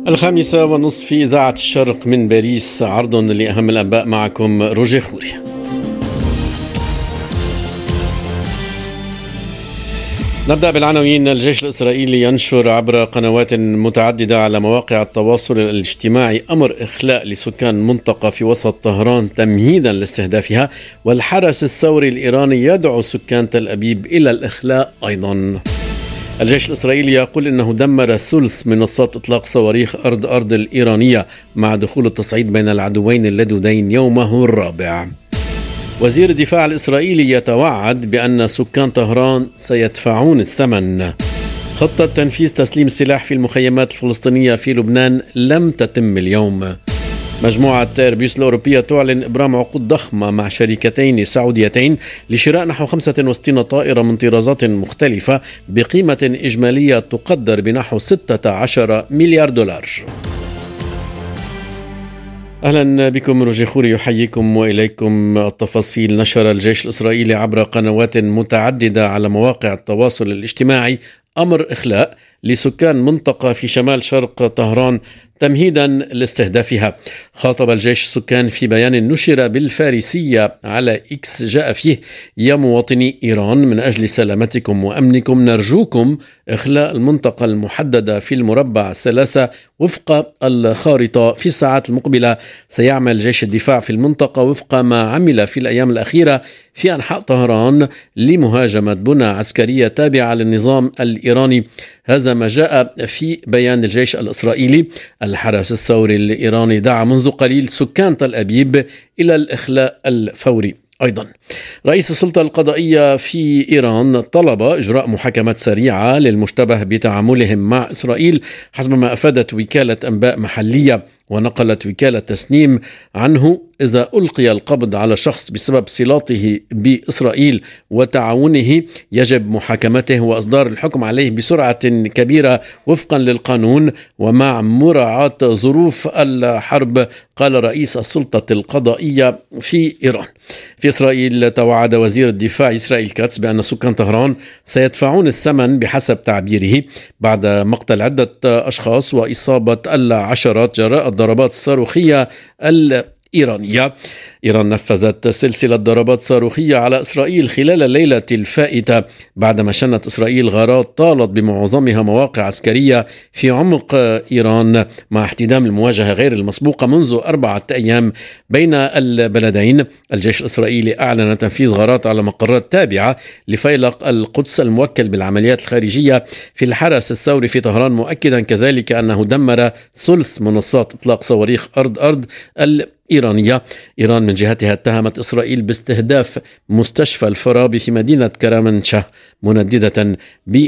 5:30 في إذاعة الشرق من باريس، عرض لأهم الأنباء معكم روجي خوري. نبدأ بالعناوين. الجيش الإسرائيلي ينشر عبر قنوات متعددة على مواقع التواصل الاجتماعي أمر إخلاء لسكان منطقة في وسط طهران تمهيدا لاستهدافها، والحرس الثوري الإيراني يدعو سكان تل أبيب إلى الإخلاء أيضا. الجيش الإسرائيلي يقول إنه دمر ثلث منصات إطلاق صواريخ أرض الإيرانية مع دخول التصعيد بين العدوين اللدودين يومه الرابع. وزير الدفاع الإسرائيلي يتوعد بأن سكان طهران سيدفعون الثمن. خطة تنفيذ تسليم السلاح في المخيمات الفلسطينية في لبنان لم تتم اليوم. مجموعة ايربيس الأوروبية تعلن إبرام عقود ضخمة مع شركتين سعوديتين لشراء نحو 65 طائرة من طرازات مختلفة بقيمة إجمالية تقدر بنحو 16 مليار دولار. أهلا بكم، روجي خوري يحييكم وإليكم التفاصيل. نشر الجيش الإسرائيلي عبر قنوات متعددة على مواقع التواصل الاجتماعي أمر إخلاء لسكان منطقة في شمال شرق طهران تمهيدا لاستهدافها. خاطب الجيش السكان في بيان نشر بالفارسية على إكس جاء فيه: يا مواطني إيران، من أجل سلامتكم وأمنكم نرجوكم إخلاء المنطقة المحددة في المربع 3 وفق الخارطة. في الساعات المقبلة سيعمل جيش الدفاع في المنطقة وفق ما عمل في الأيام الأخيرة في أنحاء طهران لمهاجمة بنى عسكرية تابعة للنظام الإيراني. هذا ما جاء في بيان الجيش الإسرائيلي. الحرس الثوري الإيراني دعا منذ قليل سكان تل أبيب إلى الإخلاء الفوري. أيضا رئيس السلطة القضائية في إيران طلب إجراء محاكمات سريعة للمشتبه بتعاملهم مع إسرائيل، حسب ما أفادت وكالة أنباء محلية. ونقلت وكالة تسنيم عنه: إذا ألقي القبض على شخص بسبب صلاته بإسرائيل وتعاونه يجب محاكمته وإصدار الحكم عليه بسرعة كبيرة وفقا للقانون ومع مراعاة ظروف الحرب، قال رئيس السلطة القضائية في إيران. في إسرائيل توعد وزير الدفاع إسرائيل كاتس بأن سكان طهران سيدفعون الثمن بحسب تعبيره بعد مقتل عدة أشخاص وإصابة العشرات جراء الضربات الصاروخية الإيرانية. إيران نفذت سلسلة ضربات صاروخية على إسرائيل خلال الليلة الفائتة بعدما شنت إسرائيل غارات طالت بمعظمها مواقع عسكرية في عمق إيران، مع احتدام المواجهة غير المسبوقة منذ 4 أيام بين البلدين. الجيش الإسرائيلي أعلن تنفيذ غارات على مقرات تابعة لفيلق القدس الموكل بالعمليات الخارجية في الحرس الثوري في طهران، مؤكدا كذلك أنه دمر ثلث منصات إطلاق صواريخ أرض الإيرانية. إيران من جهتها اتهمت إسرائيل باستهداف مستشفى الفارابي في مدينة كرمانشاه منددة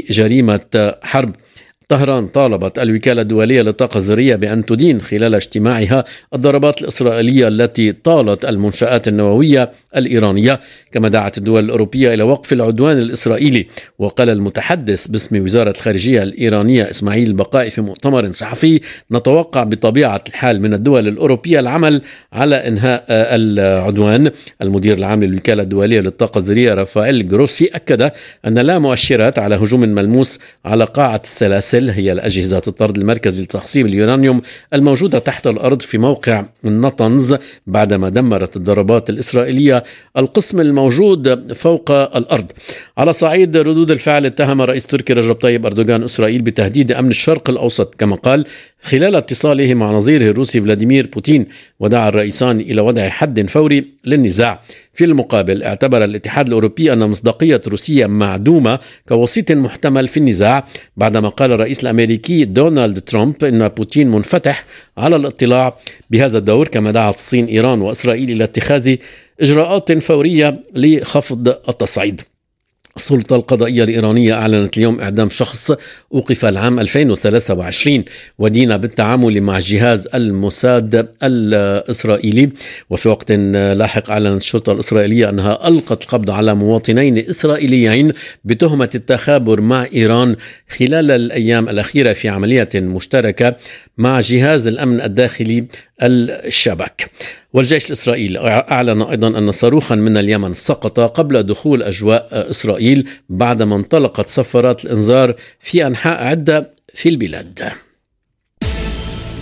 بجريمة حرب. طهران طالبت الوكالة الدولية للطاقة الذرية بأن تدين خلال اجتماعها الضربات الإسرائيلية التي طالت المنشآت النووية الإيرانية، كما دعت الدول الأوروبية إلى وقف العدوان الإسرائيلي. وقال المتحدث باسم وزارة الخارجية الإيرانية إسماعيل البقائي في مؤتمر صحفي: نتوقع بطبيعة الحال من الدول الأوروبية العمل على إنهاء العدوان. المدير العام للوكالة الدولية للطاقة الذرية رافائيل جروسي أكد أن لا مؤشرات على هجوم ملموس على قاعة السلاسل، هي الأجهزة الطرد المركزي لتخصيب اليورانيوم الموجودة تحت الأرض في موقع النطنز، بعدما دمرت الضربات الإسرائيلية القسم الموجود فوق الأرض. على صعيد ردود الفعل، اتهم رئيس تركيا رجب طيب أردوغان إسرائيل بتهديد أمن الشرق الأوسط كما قال خلال اتصاله مع نظيره الروسي فلاديمير بوتين، ودعا الرئيسان إلى وضع حد فوري للنزاع. في المقابل اعتبر الاتحاد الأوروبي أن مصداقية روسيا معدومة كوسيط محتمل في النزاع، بعدما قال الرئيس الأمريكي دونالد ترامب أن بوتين منفتح على الاطلاع بهذا الدور، كما دعت الصين إيران وإسرائيل إلى اتخاذ إجراءات فورية لخفض التصعيد. السلطة القضائية الإيرانية أعلنت اليوم إعدام شخص أوقف العام 2023 ودين بالتعامل مع جهاز الموساد الإسرائيلي. وفي وقت لاحق أعلنت الشرطة الإسرائيلية أنها ألقت القبض على مواطنين إسرائيليين بتهمة التخابر مع إيران خلال الأيام الأخيرة في عملية مشتركة مع جهاز الأمن الداخلي الشبك. والجيش الإسرائيلي أعلن أيضا أن صاروخا من اليمن سقط قبل دخول أجواء إسرائيل بعدما انطلقت صفارات الإنذار في أنحاء عدة في البلاد.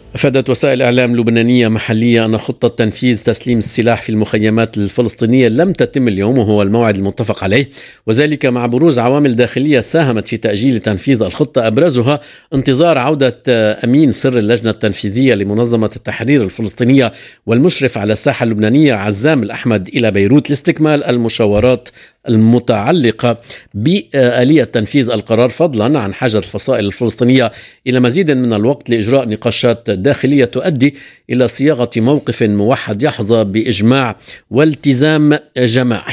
أفادت وسائل إعلام لبنانية محلية أن خطة تنفيذ تسليم السلاح في المخيمات الفلسطينية لم تتم اليوم، وهو الموعد المتفق عليه، وذلك مع بروز عوامل داخلية ساهمت في تأجيل تنفيذ الخطة، أبرزها انتظار عودة أمين سر اللجنة التنفيذية لمنظمة التحرير الفلسطينية والمشرف على الساحة اللبنانية عزام الأحمد إلى بيروت لاستكمال المشاورات المتعلقة بآلية تنفيذ القرار، فضلا عن حاجة الفصائل الفلسطينية إلى مزيد من الوقت لإجراء نقاشات داخلية تؤدي إلى صياغة موقف موحد يحظى بإجماع والتزام جماعي.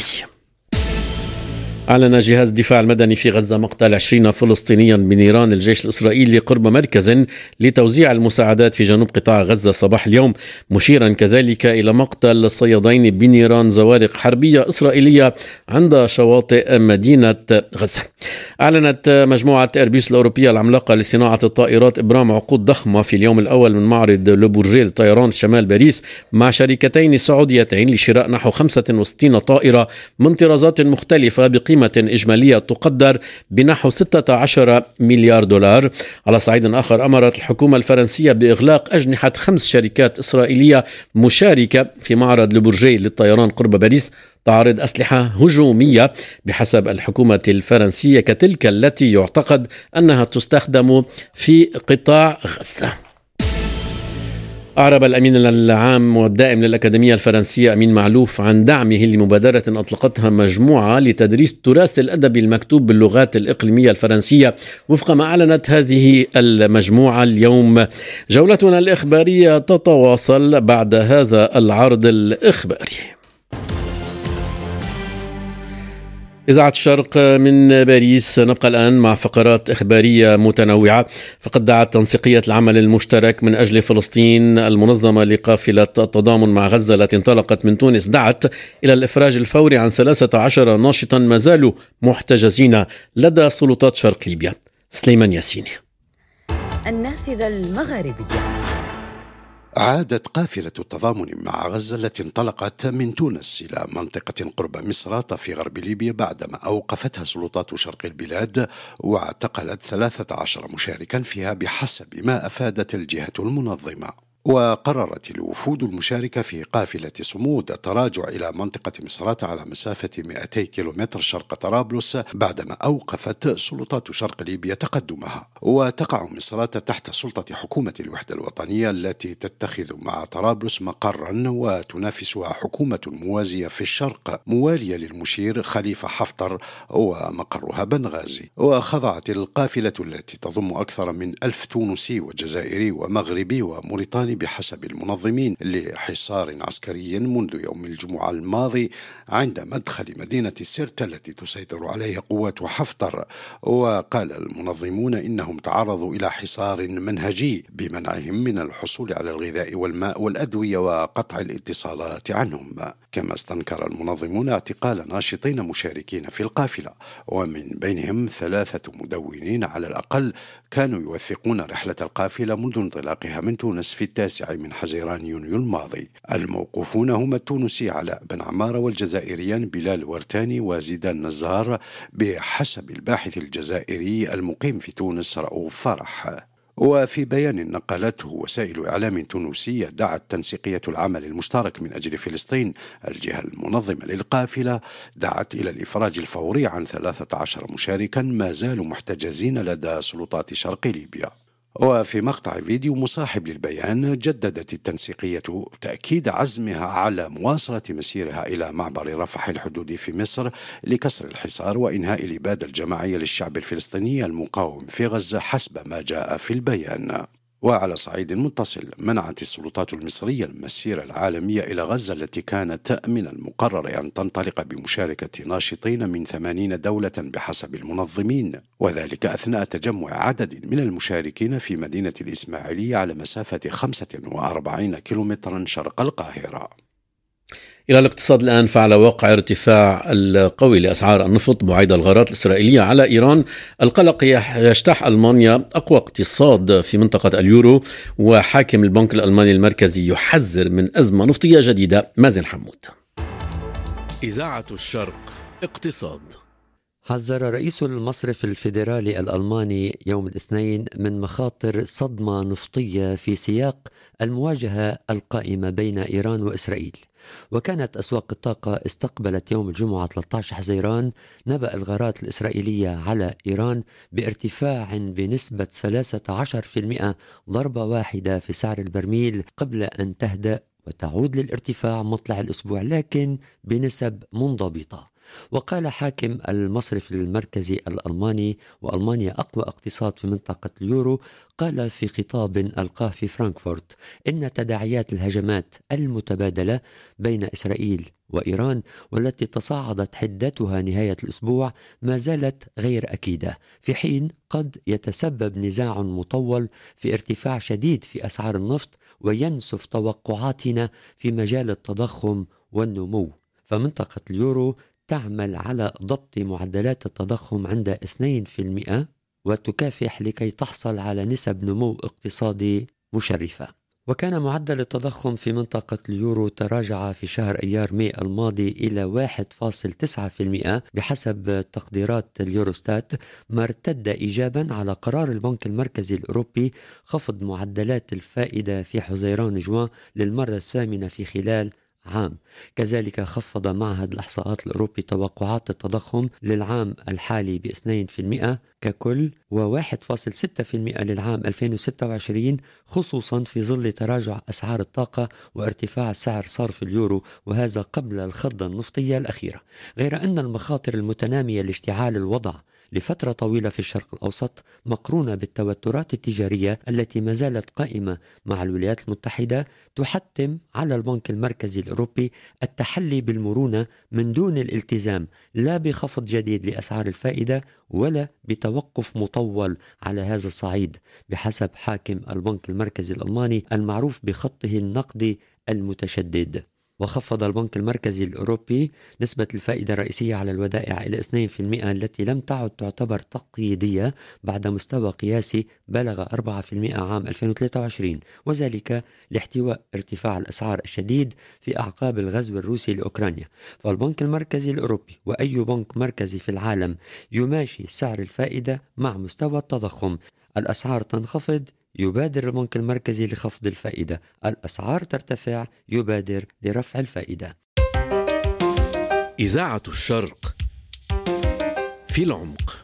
أعلن جهاز الدفاع المدني في غزة مقتل 20 فلسطينيا بنيران الجيش الإسرائيلي قرب مركز لتوزيع المساعدات في جنوب قطاع غزة صباح اليوم، مشيرا كذلك إلى مقتل صيادين بنيران زوارق حربية إسرائيلية عند شواطئ مدينة غزة. أعلنت مجموعة إيربيس الأوروبية العملاقة لصناعة الطائرات إبرام عقود ضخمة في اليوم الأول من معرض لوبورجيه للطيران شمال باريس مع شركتين سعوديتين لشراء نحو 65 طائرة من طرازات مختلفة بقيمة إجمالية تقدر بنحو 16 مليار دولار. على صعيد آخر، أمرت الحكومة الفرنسية بإغلاق أجنحة 5 شركات إسرائيلية مشاركة في معرض لوبورجيه للطيران قرب باريس تعرض أسلحة هجومية بحسب الحكومة الفرنسية كتلك التي يعتقد أنها تستخدم في قطاع غزة. أعرب الأمين العام والدائم للأكاديمية الفرنسية أمين معلوف عن دعمه لمبادرة أطلقتها مجموعة لتدريس التراث الأدبي المكتوب باللغات الإقليمية الفرنسية وفق ما أعلنت هذه المجموعة اليوم. جولتنا الإخبارية تتواصل بعد هذا العرض الإخباري. إذاعة الشرق من باريس، نبقى الآن مع فقرات إخبارية متنوعة. فقد دعت تنسيقية العمل المشترك من أجل فلسطين المنظمة لقافلة التضامن مع غزة التي انطلقت من تونس دعت إلى الإفراج الفوري عن 13 ناشطا ما زالوا محتجزين لدى سلطات شرق ليبيا. سليمان ياسيني. النافذة المغاربية. عادت قافلة التضامن مع غزة التي انطلقت من تونس إلى منطقة قرب مصراتة في غرب ليبيا بعدما أوقفتها سلطات شرق البلاد واعتقلت 13 مشاركا فيها بحسب ما أفادت الجهة المنظمة. وقررت الوفود المشاركة في قافلة صمود التراجع إلى منطقة مصراتة على مسافة 200 كيلومتر شرق طرابلس بعدما أوقفت سلطات شرق ليبيا تقدمها. وتقع مصراتة تحت سلطة حكومة الوحدة الوطنية التي تتخذ مع طرابلس مقرا وتنافسها حكومة موازية في الشرق موالية للمشير خليفة حفتر ومقرها بنغازي. وخضعت القافلة التي تضم أكثر من 1000 تونسي وجزائري ومغربي وموريتاني بحسب المنظمين لحصار عسكري منذ يوم الجمعة الماضي عند مدخل مدينة سيرتا التي تسيطر عليها قوات حفتر. وقال المنظمون إنهم تعرضوا إلى حصار منهجي بمنعهم من الحصول على الغذاء والماء والأدوية وقطع الاتصالات عنهم. كما استنكر المنظمون اعتقال ناشطين مشاركين في القافلة ومن بينهم 3 مدونين على الأقل كانوا يوثقون رحلة القافلة منذ انطلاقها من تونس في 9 من حزيران يونيو الماضي. الموقوفون هم التونسي علاء بن عمارة والجزائريان بلال ورتاني وزيدان نزار بحسب الباحث الجزائري المقيم في تونس رؤوف فرح. وفي بيان نقلته وسائل إعلام تونسية دعت تنسيقية العمل المشترك من أجل فلسطين الجهة المنظمة للقافلة دعت إلى الإفراج الفوري عن 13 مشاركا ما زالوا محتجزين لدى سلطات شرق ليبيا. وفي مقطع فيديو مصاحب للبيان جددت التنسيقية تأكيد عزمها على مواصلة مسيرها إلى معبر رفح الحدودي في مصر لكسر الحصار وإنهاء الإبادة الجماعية للشعب الفلسطيني المقاوم في غزة حسب ما جاء في البيان. وعلى صعيد متصل منعت السلطات المصرية المسيرة العالمية إلى غزة التي كانت من المقرر أن تنطلق بمشاركة ناشطين من 80 دولة بحسب المنظمين، وذلك أثناء تجمع عدد من المشاركين في مدينة الإسماعيلية على مسافة 45 كيلومترا شرق القاهرة. إلى الاقتصاد الآن. فعلى واقع ارتفاع القوي لأسعار النفط بعيد الغارات الإسرائيلية على إيران القلق يجتاح ألمانيا أقوى اقتصاد في منطقة اليورو، وحاكم البنك الألماني المركزي يحذر من أزمة نفطية جديدة. مازن حمود. إذاعة الشرق اقتصاد. حذر رئيس المصرف الفيدرالي الألماني يوم الاثنين من مخاطر صدمة نفطية في سياق المواجهة القائمة بين إيران وإسرائيل. وكانت أسواق الطاقة استقبلت يوم الجمعة 13 حزيران نبأ الغارات الإسرائيلية على إيران بارتفاع بنسبة 13% ضربة واحدة في سعر البرميل قبل أن تهدأ وتعود للارتفاع مطلع الأسبوع، لكن بنسب منضبطة. وقال حاكم المصرف المركزي الألماني، وألمانيا أقوى اقتصاد في منطقة اليورو، قال في خطاب ألقاه في فرانكفورت إن تداعيات الهجمات المتبادلة بين إسرائيل وإيران والتي تصاعدت حدتها نهاية الأسبوع ما زالت غير أكيدة، في حين قد يتسبب نزاع مطول في ارتفاع شديد في أسعار النفط وينسف توقعاتنا في مجال التضخم والنمو. فمنطقة اليورو تعمل على ضبط معدلات التضخم عند 2% وتكافح لكي تحصل على نسب نمو اقتصادي مشرفة. وكان معدل التضخم في منطقة اليورو تراجع في شهر أيار ماي الماضي إلى 1.9% بحسب تقديرات اليوروستات، ما ارتد إيجابا على قرار البنك المركزي الأوروبي خفض معدلات الفائدة في حزيران جوان للمرة الثامنة في خلال عام. كذلك خفض معهد الإحصاءات الأوروبي توقعات التضخم للعام الحالي ب2% ككل و1.6% للعام 2026، خصوصا في ظل تراجع أسعار الطاقة وارتفاع سعر صرف اليورو، وهذا قبل الخضة النفطية الأخيرة. غير أن المخاطر المتنامية لاشتعال الوضع لفترة طويلة في الشرق الأوسط مقرونة بالتوترات التجارية التي ما زالت قائمة مع الولايات المتحدة تحتم على البنك المركزي الأوروبي التحلي بالمرونة من دون الالتزام لا بخفض جديد لأسعار الفائدة ولا بتوقف مطول على هذا الصعيد، بحسب حاكم البنك المركزي الألماني المعروف بخطه النقدي المتشدد. وخفض البنك المركزي الأوروبي نسبة الفائدة الرئيسية على الودائع إلى 2% التي لم تعد تعتبر تقييدية بعد مستوى قياسي بلغ 4% عام 2023، وذلك لاحتواء ارتفاع الأسعار الشديد في أعقاب الغزو الروسي لأوكرانيا. فالبنك المركزي الأوروبي وأي بنك مركزي في العالم يماشي سعر الفائدة مع مستوى التضخم. الأسعار تنخفض يبادر البنك المركزي لخفض الفائدة، الأسعار ترتفع يبادر لرفع الفائدة. إذاعة الشرق في العمق.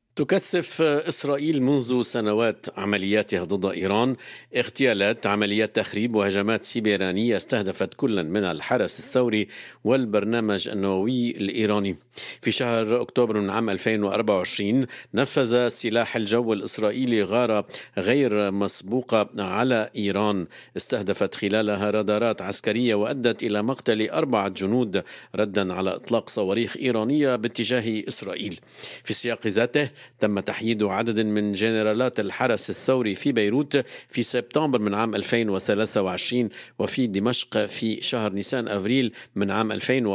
تكثف إسرائيل منذ سنوات عملياتها ضد إيران، اغتيالات، عمليات تخريب وهجمات سيبرانية استهدفت كلا من الحرس الثوري والبرنامج النووي الإيراني. في شهر أكتوبر من عام 2024 نفذ سلاح الجو الإسرائيلي غارة غير مسبوقة على إيران استهدفت خلالها رادارات عسكرية وأدت إلى مقتل 4 جنود ردا على إطلاق صواريخ إيرانية باتجاه إسرائيل. في سياق ذاته تم تحييد عدد من جنرالات الحرس الثوري في بيروت في سبتمبر من عام 2023 وفي دمشق في شهر نيسان أفريل من عام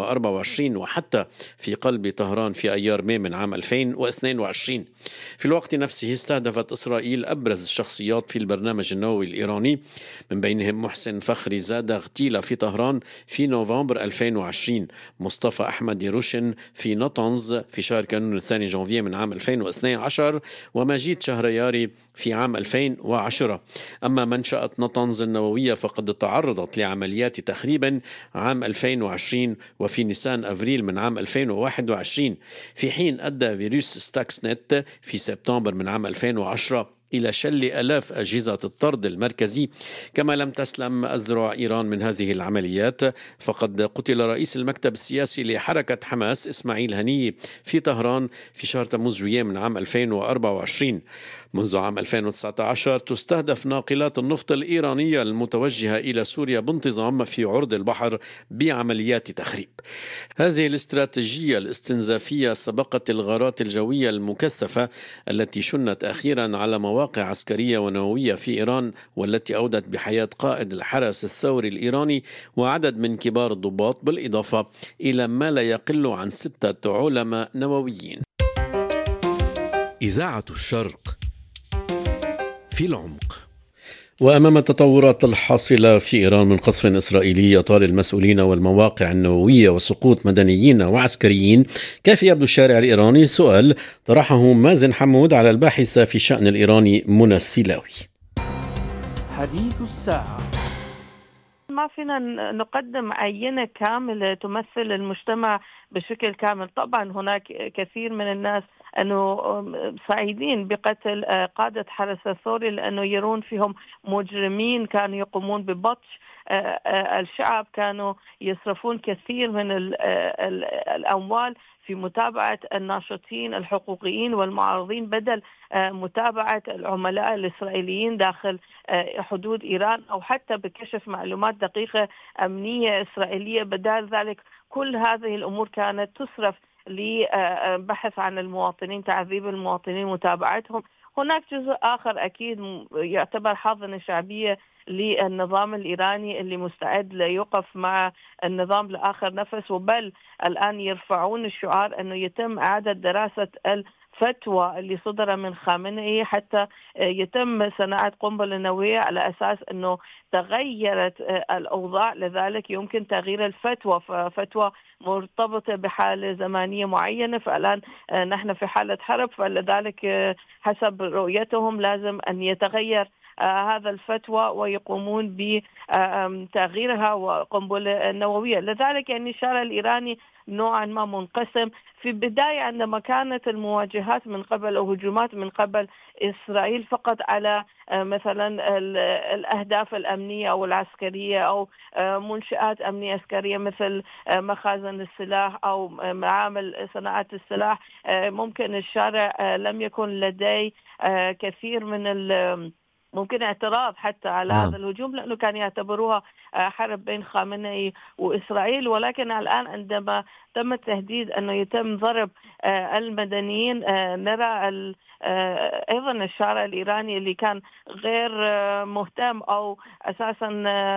2024 وحتى في قلب طهران في أيار ماي من عام 2022. في الوقت نفسه استهدفت إسرائيل أبرز الشخصيات في البرنامج النووي الإيراني، من بينهم محسن فخري زادة اغتيل في طهران في نوفمبر 2020، مصطفى أحمد يروشن في نطنز في شهر كانون الثاني جانفية من عام 2012، ومجيد شهرياري في عام 2010. أما منشأة نطنز النووية فقد تعرضت لعمليات تخريب عام 2020 وفي نيسان أفريل من عام 2021، في حين أدى فيروس ستاكس نت في سبتمبر من عام 2010 إلى شل آلاف أجهزة الطرد المركزي. كما لم تسلم أذرع إيران من هذه العمليات، فقد قتل رئيس المكتب السياسي لحركة حماس إسماعيل هنية في طهران في شهر تموز جويلية من عام 2024. منذ عام 2019 تستهدف ناقلات النفط الإيرانية المتوجهة إلى سوريا بانتظام في عرض البحر بعمليات تخريب. هذه الاستراتيجية الاستنزافية سبقت الغارات الجوية المكثفة التي شنت أخيرا على مواقع عسكرية ونووية في إيران، والتي أودت بحياة قائد الحرس الثوري الإيراني وعدد من كبار الضباط، بالإضافة إلى ما لا يقل عن 6 علماء نوويين. إذاعة الشرق في العمق. وأمام التطورات الحاصلة في إيران من قصف إسرائيلي يطال المسؤولين والمواقع النووية وسقوط مدنيين وعسكريين، كيف يبدو الشارع الإيراني؟ سؤال طرحه مازن حمود على الباحثة في الشأن الإيراني منى السلاوي. حديث الساعة. ما فينا نقدم عينة كاملة تمثل المجتمع بشكل كامل. طبعا هناك كثير من الناس أنه سعيدين بقتل قادة حرس الثوري لأنه يرون فيهم مجرمين كانوا يقومون ببطش الشعب، كانوا يصرفون كثير من الأموال في متابعة الناشطين الحقوقيين والمعارضين بدل متابعة العملاء الإسرائيليين داخل حدود إيران، أو حتى بكشف معلومات دقيقة أمنية إسرائيلية. بدل ذلك كل هذه الأمور كانت تصرف لبحث عن المواطنين، تعذيب المواطنين، متابعتهم. هناك جزء آخر أكيد يعتبر حاضنة شعبية للنظام الإيراني اللي مستعد ليقف مع النظام لآخر نفس، وبل الآن يرفعون الشعار أنه يتم إعادة دراسة الفتوى اللي صدر من خامنئي حتى يتم صناعة قنبلة نووية على أساس أنه تغيرت الأوضاع، لذلك يمكن تغيير الفتوى، ففتوى مرتبطة بحالة زمانية معينة، فالآن نحن في حالة حرب، فلذلك حسب رؤيتهم لازم أن يتغير هذا الفتوى ويقومون بتغييرها وقنبلة نووية. لذلك يعني الشارع الإيراني نوعا ما منقسم. في البداية عندما كانت المواجهات من قبل أو هجومات من قبل إسرائيل فقط على مثلا الأهداف الأمنية أو العسكرية أو منشآت أمنية عسكرية مثل مخازن السلاح أو معامل صناعة السلاح، ممكن الشارع لم يكن لديه كثير من ممكن اعتراض حتى على هذا الهجوم، لأنه كان يعتبروها حرب بين خامنئي وإسرائيل. ولكن الآن عندما تم التهديد أنه يتم ضرب المدنيين، نرى أيضا الشارع الإيراني اللي كان غير مهتم أو أساسا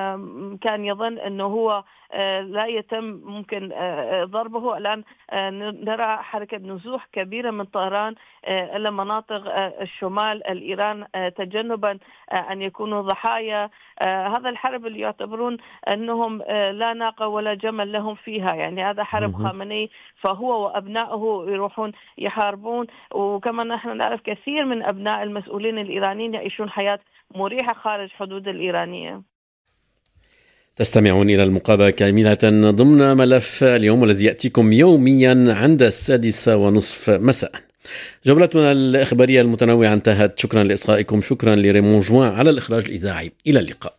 كان يظن أنه هو لا يتم ممكن ضربه، الآن نرى حركة نزوح كبيرة من طهران إلى مناطق الشمال الإيران تجنبا أن يكونوا ضحايا هذا الحرب اللي يعتبرون أنهم لا ناقة ولا جمل لهم فيها. يعني هذا حرب خامنئي، فهو وأبنائه يروحون يحاربون. وكما نحن نعرف كثير من أبناء المسؤولين الإيرانيين يعيشون حياة مريحة خارج حدود الإيرانية. تستمعون إلى المقابلة كاملة ضمن ملف اليوم والذي يأتيكم يوميا عند 6:30 مساء. جولتنا الإخبارية المتنوعة انتهت. شكرا لإصغائكم، شكرا لريمون جوان على الإخراج الإذاعي. إلى اللقاء.